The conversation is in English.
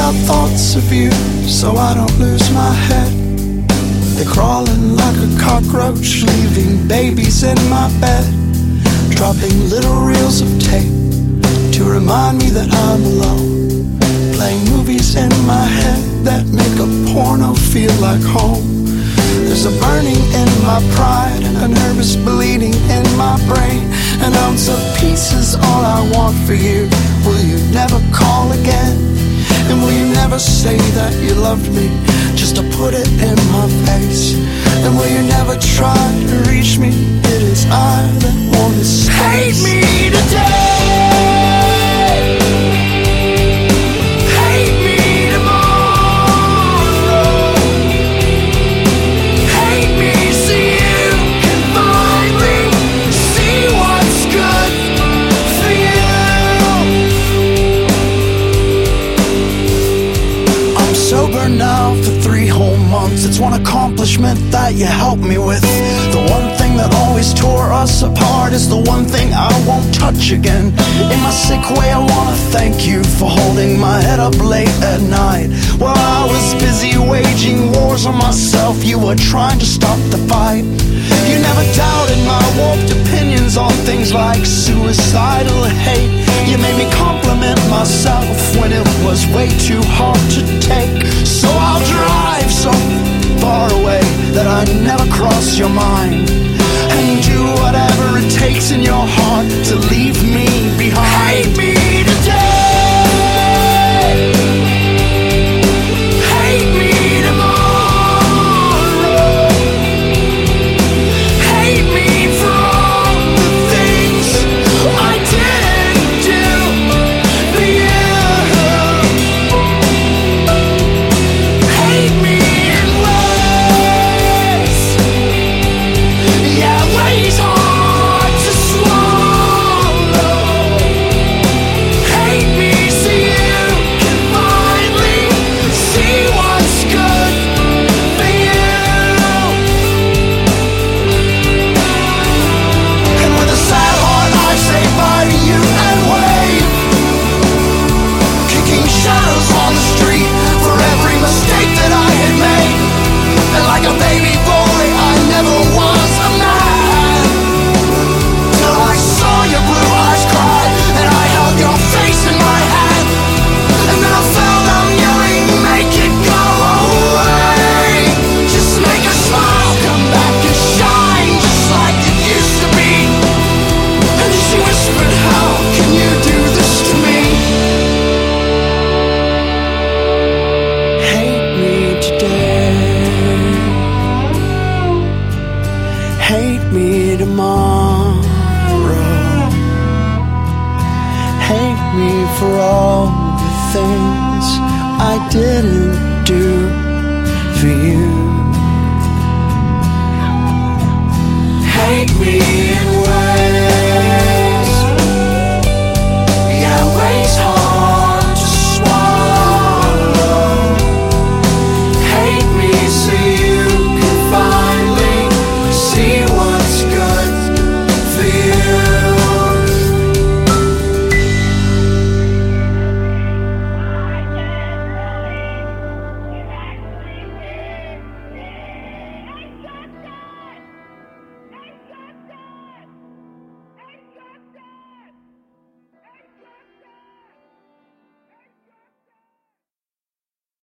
about thoughts of you so I don't lose my head. They're crawling like a cockroach, leaving babies in my bed, dropping little reels of tape to remind me that I'm alone, playing movies in my head that make a porno feel like home. There's a burning in my pride and a nervous bleeding in my brain. An ounce of peace is all I want for you. Will you never call again? And will you never say that you loved me just to put it in my face? And will you never try to reach me? It is I that want to stay. Hate me today. Sober now for 3 whole months. It's one accomplishment that you helped me with. The one thing that always tore us apart is the one thing I won't touch again. In my sick way, I wanna thank you for holding my head up late at night. While I was busy waging wars on myself, you were trying to stop the fight. You never doubted my warped opinions on things like suicidal hate. You made me compliment myself when it was way too hard to take. So I'll drive so far away that I never cross your mind, and do whatever it takes in your heart to leave me behind. Hate me today. Hate me tomorrow. Hate me for all the things I didn't do for you.